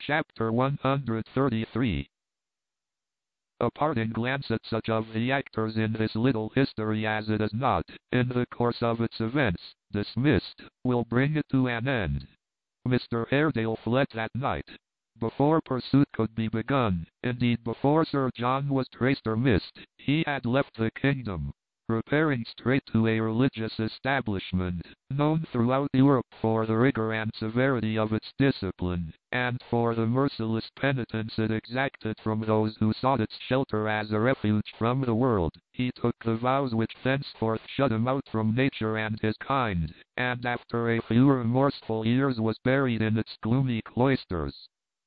Chapter 133. A parting glance at such of the actors in this little history as it is not, in the course of its events, dismissed, will bring it to an end. Mr. Haredale fled that night. Before pursuit could be begun, indeed before Sir John was traced or missed, he had left the kingdom, repairing straight to a religious establishment, known throughout Europe for the rigor and severity of its discipline, and for the merciless penitence it exacted from those who sought its shelter as a refuge from the world. He took the vows which thenceforth shut him out from nature and his kind, and after a few remorseful years was buried in its gloomy cloisters.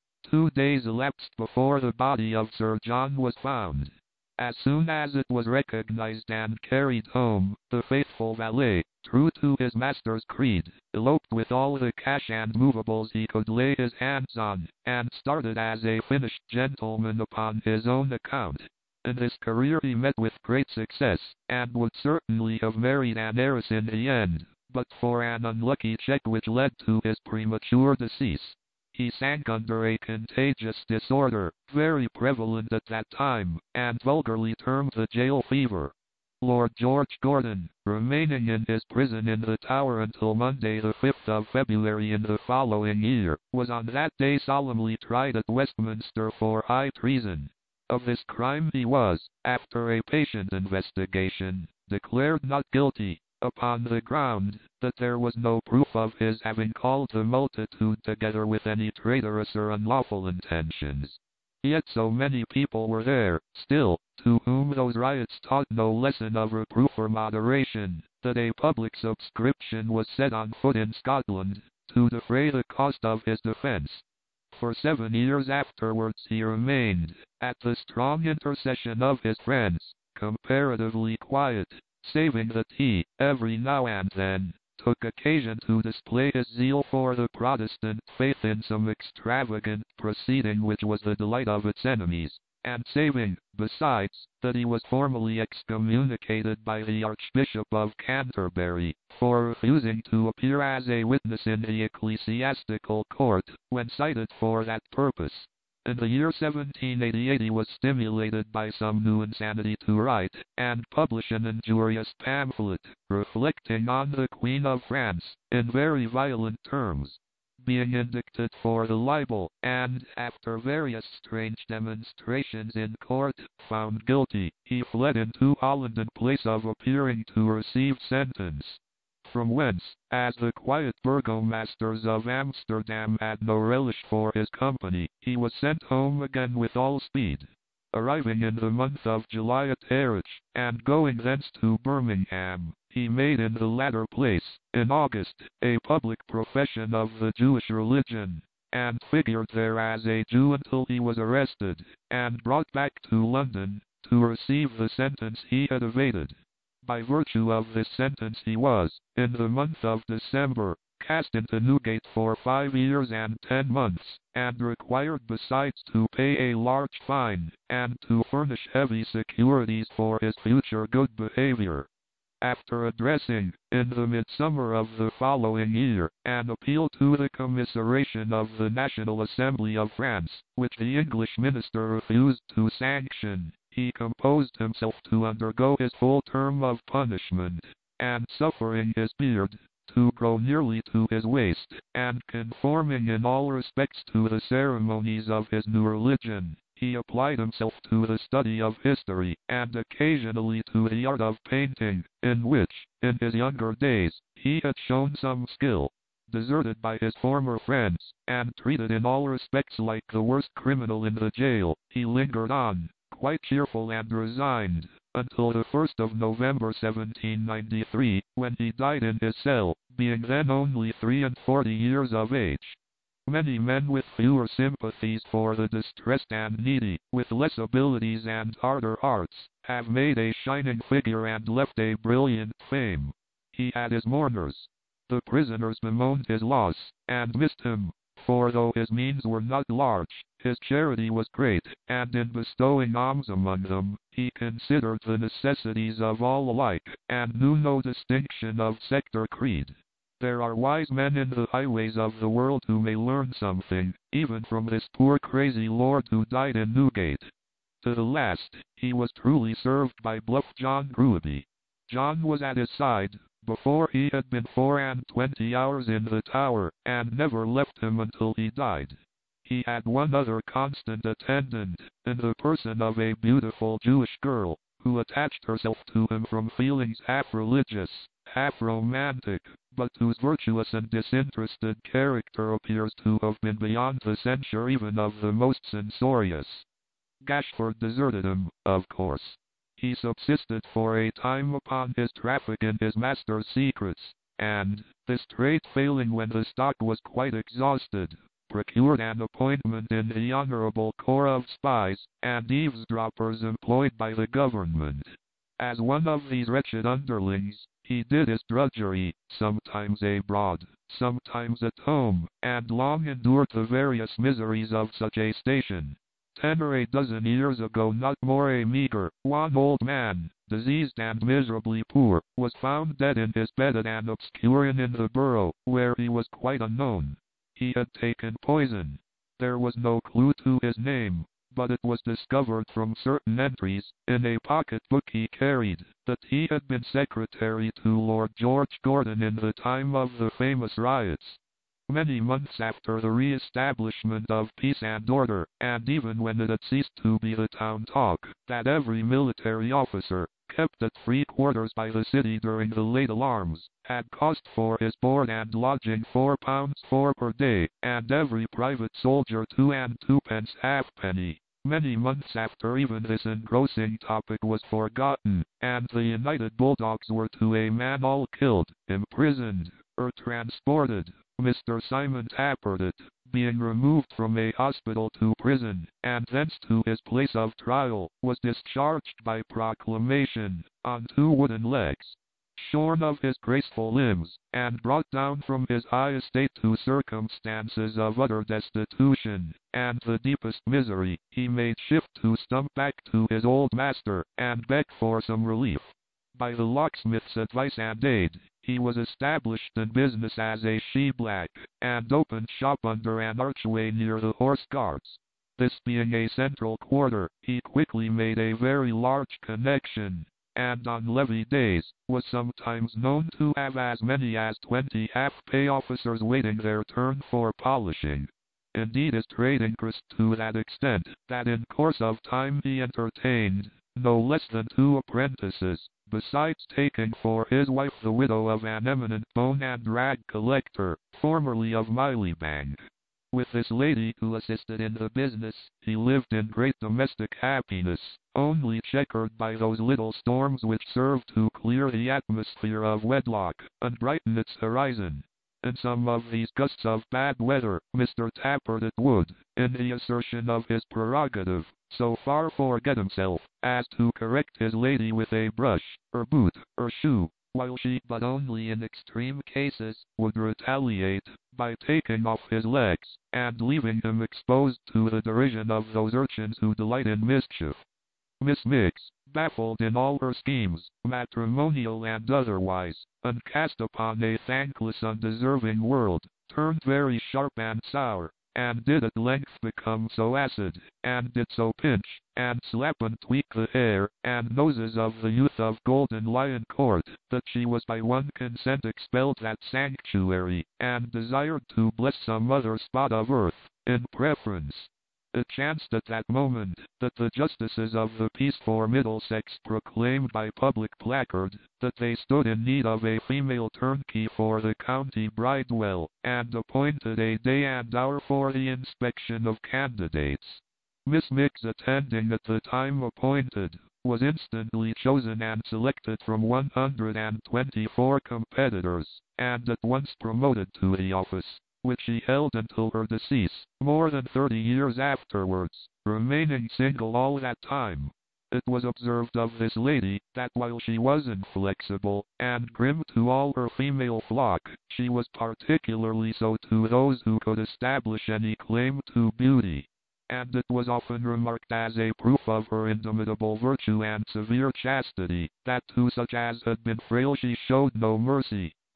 2 days elapsed before the body of Sir John was found. As soon as it was recognized and carried home, the faithful valet, true to his master's creed, eloped with all the cash and movables he could lay his hands on, and started as a finished gentleman upon his own account. In his career he met with great success, and would certainly have married an heiress in the end, but for an unlucky check which led to his premature decease. He sank under a contagious disorder, very prevalent at that time, and vulgarly termed the jail fever. Lord George Gordon, remaining in his prison in the Tower until Monday the 5th of February in the following year, was on that day solemnly tried at Westminster for high treason. Of this crime he was, after a patient investigation, declared not guilty, upon the ground that there was no proof of his having called the multitude together with any traitorous or unlawful intentions. Yet so many people were there, still, to whom those riots taught no lesson of reproof or moderation, that a public subscription was set on foot in Scotland, to defray the cost of his defence. For 7 years afterwards he remained, at the strong intercession of his friends, comparatively quiet, saving that he, every now and then, took occasion to display his zeal for the Protestant faith in some extravagant proceeding which was the delight of its enemies, and saving, besides, that he was formally excommunicated by the Archbishop of Canterbury, for refusing to appear as a witness in the ecclesiastical court, when cited for that purpose. In the year 1788 he was stimulated by some new insanity to write and publish an injurious pamphlet, reflecting on the Queen of France, in very violent terms. Being indicted for the libel, and, after various strange demonstrations in court, found guilty, he fled into Holland in place of appearing to receive sentence. From whence, as the quiet burgomasters of Amsterdam had no relish for his company, he was sent home again with all speed. Arriving in the month of July at Harwich, and going thence to Birmingham, he made in the latter place, in August, a public profession of the Jewish religion, and figured there as a Jew until he was arrested, and brought back to London, to receive the sentence he had evaded. By virtue of this sentence he was, in the month of December, cast into Newgate for 5 years and 10 months, and required besides to pay a large fine, and to furnish heavy securities for his future good behavior. After addressing, in the midsummer of the following year, an appeal to the commiseration of the National Assembly of France, which the English minister refused to sanction, he composed himself to undergo his full term of punishment, and suffering his beard to grow nearly to his waist, and conforming in all respects to the ceremonies of his new religion, he applied himself to the study of history, and occasionally to the art of painting, in which, in his younger days, he had shown some skill. Deserted by his former friends, and treated in all respects like the worst criminal in the jail, he lingered on, quite cheerful and resigned, until the 1st of November 1793, when he died in his cell, being then only 43 years of age. Many men with fewer sympathies for the distressed and needy, with less abilities and harder arts, have made a shining figure and left a brilliant fame. He had his mourners. The prisoners bemoaned his loss, and missed him, for though his means were not large, his charity was great, and in bestowing alms among them, he considered the necessities of all alike, and knew no distinction of sect or creed. There are wise men in the highways of the world who may learn something, even from this poor crazy lord who died in Newgate. To the last, he was truly served by bluff John Grueby. John was at his side, before he had been 24 hours in the Tower, and never left him until he died. He had one other constant attendant, in the person of a beautiful Jewish girl, who attached herself to him from feelings half religious, half romantic, but whose virtuous and disinterested character appears to have been beyond the censure even of the most censorious. Gashford deserted him, of course. He subsisted for a time upon his traffic in his master's secrets, and, this trait failing when the stock was quite exhausted, procured an appointment in the Honourable Corps of Spies and Eavesdroppers employed by the government. As one of these wretched underlings, he did his drudgery, sometimes abroad, sometimes at home, and long endured the various miseries of such a station. 10 or a dozen years ago, not more a meagre, wan old man, diseased and miserably poor, was found dead in his bed at an obscure inn in the Borough, where he was quite unknown. He had taken poison. There was no clue to his name, but it was discovered from certain entries, in a pocket-book he carried, that he had been secretary to Lord George Gordon in the time of the famous riots. Many months after the re-establishment of peace and order, and even when it had ceased to be the town talk, that every military officer, kept at free quarters by the city during the late alarms, had cost for his board and lodging £4 per day, and every private soldier 2 and 2 pence halfpenny. Many months after even this engrossing topic was forgotten, and the United Bulldogs were to a man all killed, imprisoned, or transported. Mr. Simon Tappertit, being removed from a hospital to prison, and thence to his place of trial, was discharged by proclamation, on 2 wooden legs. Shorn of his graceful limbs, and brought down from his high estate to circumstances of utter destitution, and the deepest misery, he made shift to stump back to his old master, and beg for some relief. By the locksmith's advice and aid, he was established in business as a she-black, and opened shop under an archway near the Horse Guards. This being a central quarter, he quickly made a very large connection, and on levee days, was sometimes known to have as many as 20 half-pay officers waiting their turn for polishing. Indeed, his trade increased to that extent, that in course of time he entertained no less than 2 apprentices, besides taking for his wife the widow of an eminent bone and rag collector, formerly of Milybang. With this lady, who assisted in the business, he lived in great domestic happiness, only checkered by those little storms which serve to clear the atmosphere of wedlock, and brighten its horizon. In some of these gusts of bad weather, Mr. Tappertit would, in the assertion of his prerogative, so far forget himself, as to correct his lady with a brush, or boot, or shoe, while she, but only in extreme cases, would retaliate, by taking off his legs, and leaving him exposed to the derision of those urchins who delight in mischief. Miss Miggs, baffled in all her schemes, matrimonial and otherwise, and cast upon a thankless undeserving world, turned very sharp and sour, and did at length become so acid, and did so pinch, and slap and tweak the hair and noses of the youth of Golden Lion Court, that she was by one consent expelled that sanctuary, and desired to bless some other spot of earth, in preference. It chanced at that moment, that the justices of the peace for Middlesex proclaimed by public placard, that they stood in need of a female turnkey for the county Bridewell, and appointed a day and hour for the inspection of candidates. Miss Miggs, attending at the time appointed, was instantly chosen and selected from 124 competitors, and at once promoted to the office, which she held until her decease, more than 30 years afterwards, remaining single all that time. It was observed of this lady, that while she was inflexible, and grim to all her female flock, she was particularly so to those who could establish any claim to beauty. And it was often remarked as a proof of her indomitable virtue and severe chastity, that to such as had been frail she showed no mercy,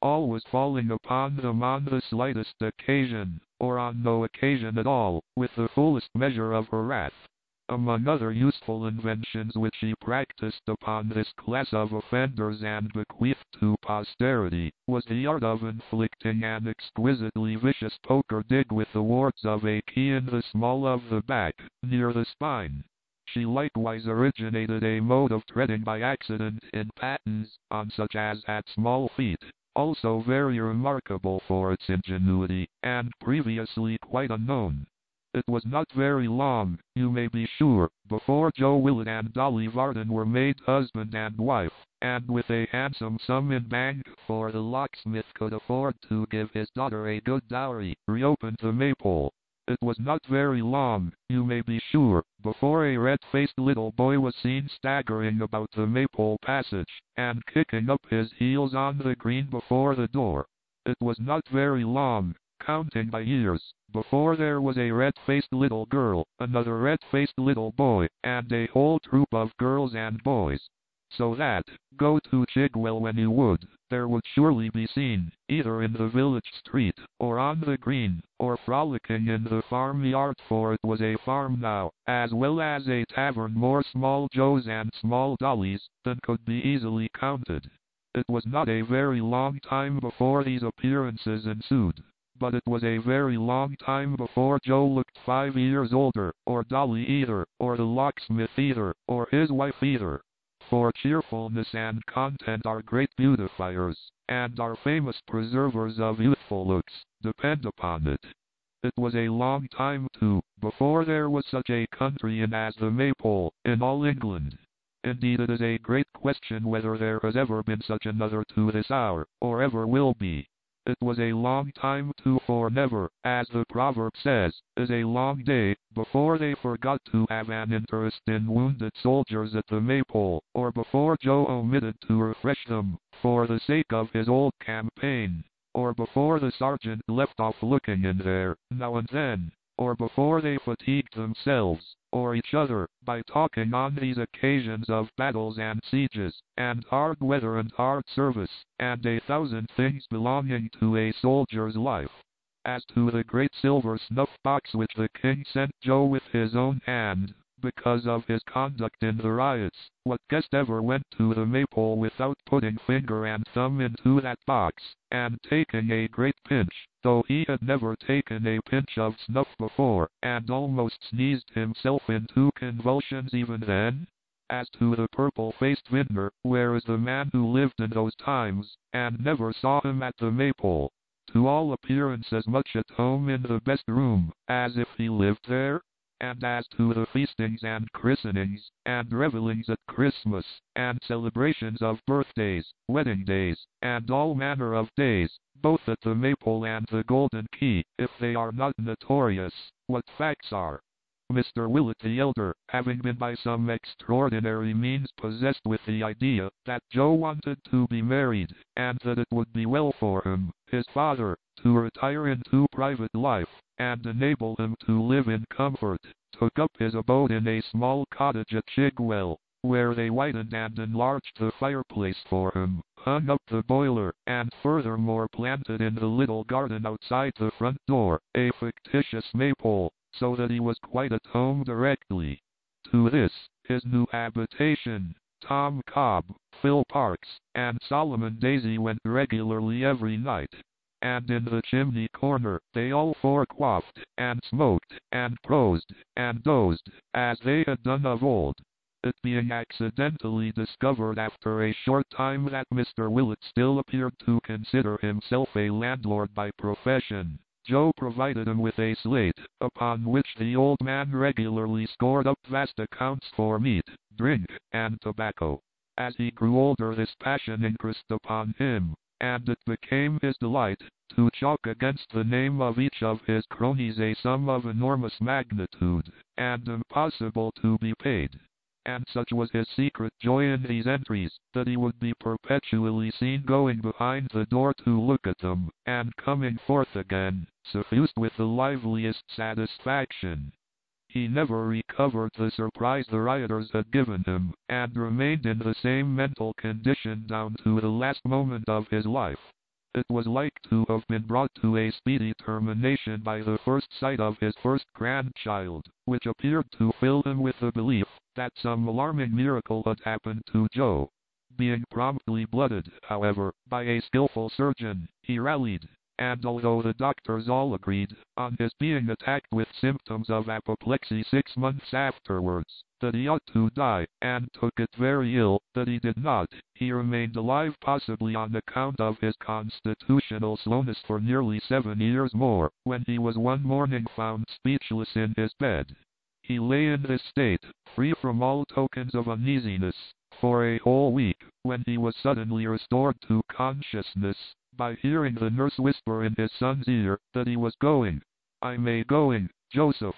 always falling upon them on the slightest occasion, or on no occasion at all, with the fullest measure of her wrath. Among other useful inventions which he practiced upon this class of offenders and bequeathed to posterity, was the art of inflicting an exquisitely vicious poker dig with the wards of a key in the small of the back, near the spine. She likewise originated a mode of treading by accident in pattens, on such as had small feet, also very remarkable for its ingenuity, and previously quite unknown. It was not very long, you may be sure, before Joe Willet and Dolly Varden were made husband and wife, and with a handsome sum in bank, for the locksmith could afford to give his daughter a good dowry, reopened the Maypole. It was not very long, you may be sure, before a red-faced little boy was seen staggering about the Maypole passage, and kicking up his heels on the green before the door. It was not very long, counting by years, before there was a red-faced little girl, another red-faced little boy, and a whole troop of girls and boys. So that, go to Chigwell when you would, there would surely be seen, either in the village street, or on the green, or frolicking in the farmyard, for it was a farm now, as well as a tavern, more small Joes and small Dollies than could be easily counted. It was not a very long time before these appearances ensued, but it was a very long time before Joe looked 5 years older, or Dolly either, or the locksmith either, or his wife either. For cheerfulness and content are great beautifiers, and are famous preservers of youthful looks, depend upon it. It was a long time, too, before there was such a country inn as the Maypole, in all England. Indeed, it is a great question whether there has ever been such another to this hour, or ever will be. It was a long time, too, for never, as the proverb says, is a long day, before they forgot to have an interest in wounded soldiers at the Maypole, or before Joe omitted to refresh them, for the sake of his old campaign, or before the sergeant left off looking in there, now and then, or before they fatigued themselves, or each other, by talking on these occasions of battles and sieges, and hard weather and hard service, and 1,000 things belonging to a soldier's life. As to the great silver snuff-box which the king sent Joe with his own hand, because of his conduct in the riots, what guest ever went to the Maypole without putting finger and thumb into that box, and taking a great pinch, though he had never taken a pinch of snuff before, and almost sneezed himself into convulsions even then? As to the purple-faced vintner, where is the man who lived in those times, and never saw him at the Maypole? To all appearance as much at home in the best room, as if he lived there? And as to the feastings and christenings, and revellings at Christmas, and celebrations of birthdays, wedding days, and all manner of days, both at the Maypole and the Golden Key, if they are not notorious, what facts are? Mr. Willet the elder, having been by some extraordinary means possessed with the idea that Joe wanted to be married, and that it would be well for him, his father, to retire into private life, and enable him to live in comfort, took up his abode in a small cottage at Chigwell, where they widened and enlarged the fireplace for him, hung up the boiler, and furthermore planted in the little garden outside the front door a fictitious Maypole, so that he was quite at home directly. To this, his new habitation, Tom Cobb, Phil Parks, and Solomon Daisy went regularly every night. And in the chimney corner, they all four quaffed, and smoked, and prosed, and dozed, as they had done of old. It being accidentally discovered after a short time that Mr. Willet still appeared to consider himself a landlord by profession, Joe provided him with a slate, upon which the old man regularly scored up vast accounts for meat, drink, and tobacco. As he grew older, this passion increased upon him, and it became his delight to chalk against the name of each of his cronies a sum of enormous magnitude, and impossible to be paid. And such was his secret joy in these entries, that he would be perpetually seen going behind the door to look at them, and coming forth again, suffused with the liveliest satisfaction. He never recovered the surprise the rioters had given him, and remained in the same mental condition down to the last moment of his life. It was like to have been brought to a speedy termination by the first sight of his first grandchild, which appeared to fill him with the belief that some alarming miracle had happened to Joe. Being promptly blooded, however, by a skillful surgeon, he rallied, and although the doctors all agreed on his being attacked with symptoms of apoplexy 6 months afterwards, that he ought to die, and took it very ill that he did not, he remained alive possibly on account of his constitutional slowness for nearly 7 years more, when he was one morning found speechless in his bed. He lay in this state, free from all tokens of uneasiness, for a whole week, when he was suddenly restored to consciousness by hearing the nurse whisper in his son's ear that he was going. "I'm going, Joseph,"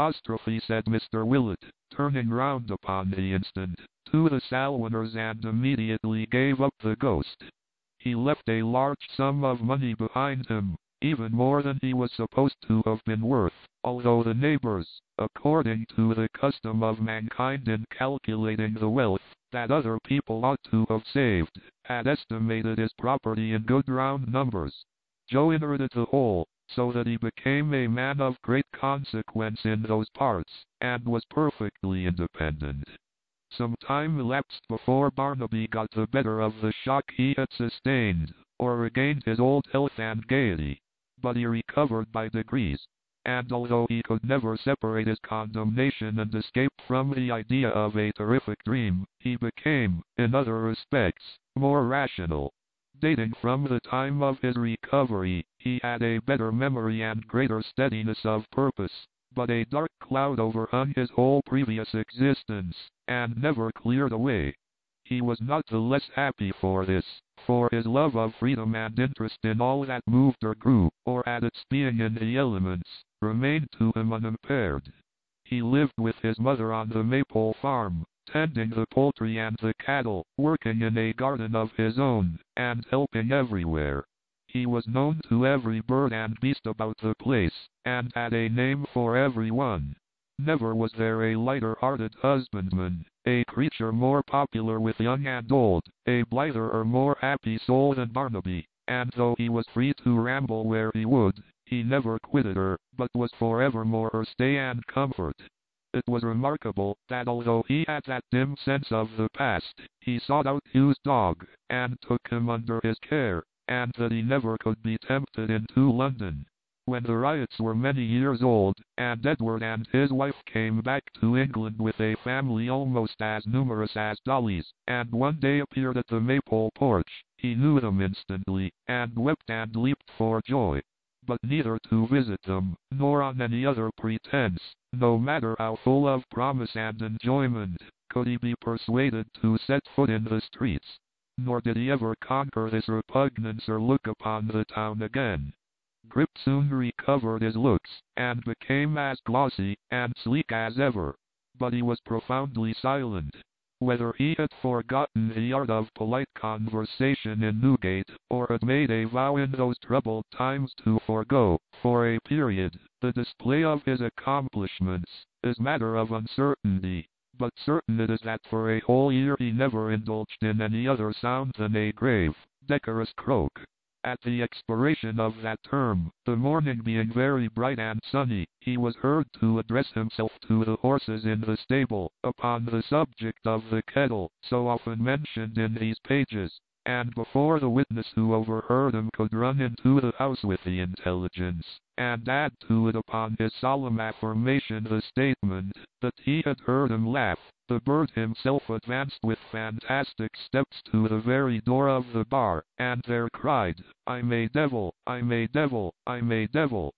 said Mr. Willett, turning round upon the instant to the Salwaners and immediately gave up the ghost. He left a large sum of money behind him, even more than he was supposed to have been worth, although the neighbors, according to the custom of mankind in calculating the wealth that other people ought to have saved, had estimated his property in good round numbers. Joe inherited the whole, so that he became a man of great consequence in those parts, and was perfectly independent. Some time elapsed before Barnaby got the better of the shock he had sustained, or regained his old health and gaiety, but he recovered by degrees, and although he could never separate his condemnation and escape from the idea of a terrific dream, he became, in other respects, more rational. Dating from the time of his recovery, he had a better memory and greater steadiness of purpose, but a dark cloud overhung his whole previous existence, and never cleared away. He was not the less happy for this, for his love of freedom and interest in all that moved or grew, or had its being in the elements, remained to him unimpaired. He lived with his mother on the Maypole farm, tending the poultry and the cattle, working in a garden of his own, and helping everywhere. He was known to every bird and beast about the place, and had a name for every one. Never was there a lighter-hearted husbandman, a creature more popular with young and old, a blither or more happy soul than Barnaby, and though he was free to ramble where he would, he never quitted her, but was forevermore her stay and comfort. It was remarkable that although he had that dim sense of the past, he sought out Hugh's dog, and took him under his care, and that he never could be tempted into London. When the riots were many years old, and Edward and his wife came back to England with a family almost as numerous as Dolly's, and one day appeared at the Maypole porch, he knew them instantly, and wept and leaped for joy. But neither to visit them, nor on any other pretense, no matter how full of promise and enjoyment, could he be persuaded to set foot in the streets. Nor did he ever conquer this repugnance or look upon the town again. Grip soon recovered his looks, and became as glossy and sleek as ever. But he was profoundly silent. Whether he had forgotten the art of polite conversation in Newgate, or had made a vow in those troubled times to forego, for a period, the display of his accomplishments, is matter of uncertainty. But certain it is that for a whole year he never indulged in any other sound than a grave, decorous croak. At the expiration of that term, the morning being very bright and sunny, he was heard to address himself to the horses in the stable, upon the subject of the kettle, so often mentioned in these pages, and before the witness who overheard him could run into the house with the intelligence, and add to it upon his solemn affirmation the statement that he had heard him laugh, the bird himself advanced with fantastic steps to the very door of the bar, and there cried, "I'm a devil, I'm a devil, I'm a devil,"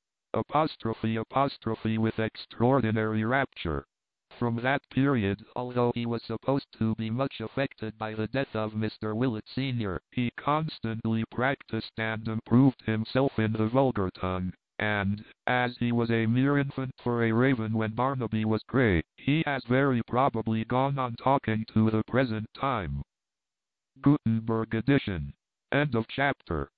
apostrophe with extraordinary rapture. From that period, although he was supposed to be much affected by the death of Mr. Willett Sr., he constantly practiced and improved himself in the vulgar tongue, and, as he was a mere infant for a raven when Barnaby was grey, he has very probably gone on talking to the present time. Gutenberg edition. End of chapter.